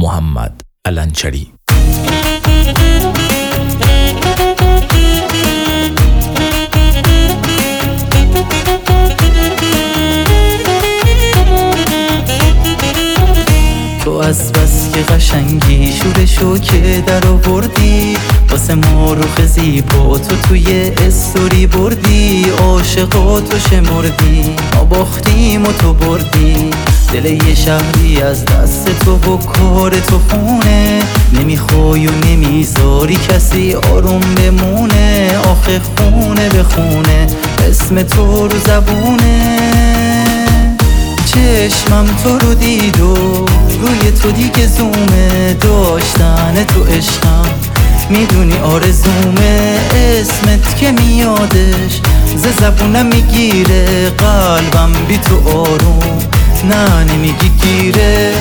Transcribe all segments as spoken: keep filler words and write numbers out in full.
محمد الانچری. تو از بس که قشنگی شورشو که در آوردی، واسه ما روخ زیبا تو توی استوری بردی، عاشقاتو شمردی، ما باختیم و تو بردی، دل یه شهری از دست تو و کار تو خونه، نمیخوای و نمیذاری کسی آروم بمونه، آخه خونه به خونه اسم تو رو زبونه. چشمم تو رو دید و روی تو دیگه زومه، داشتن تو عشقم میدونی آرزومه، اسمت که میادش ز زبونم میگیره، قلبم بی تو آروم نه نمیگی گیره.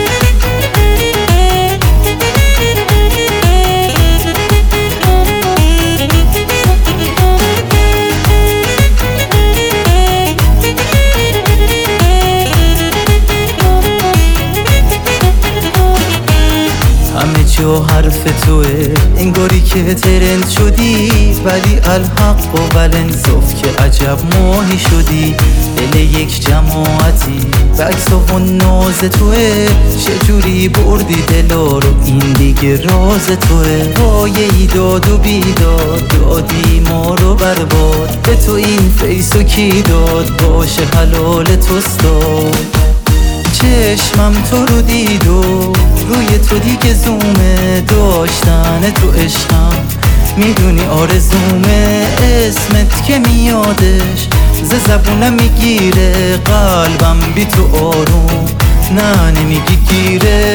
همه جا حرف توه، انگاری که ترند شدی، ولی الحق و ولنصف که عجب ماهی شدی، دل یک جماعتی به عکس و ناز توه، چجوری بردی دلا رو این دیگه راز توه، وای ایداد و بیداد دادی ما رو برباد، به تو این فیسو کی داد باشه حلال توستاد. چشمم تو رو دید و روی تو دیگه زومه، داشتن تو عشقم میدونی آرزومه، اسمت که میادش ز زبونم میگیره، قلبم بی تو آروم نه نمیگی گیره.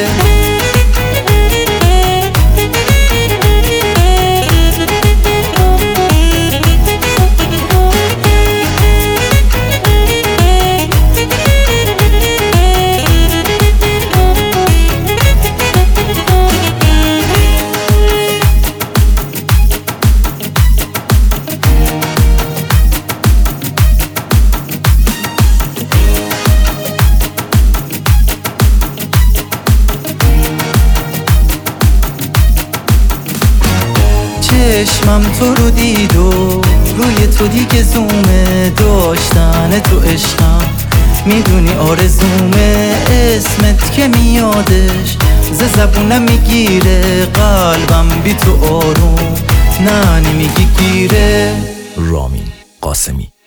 چشمم تو رو دید و روی تو دیگه زومه، داشتن تو عشقم میدونی آرزومه، اسمت که میادش ز زبونم میگیره، قلبم بی تو آروم نه نمیگی گیره. رامین قاسمی.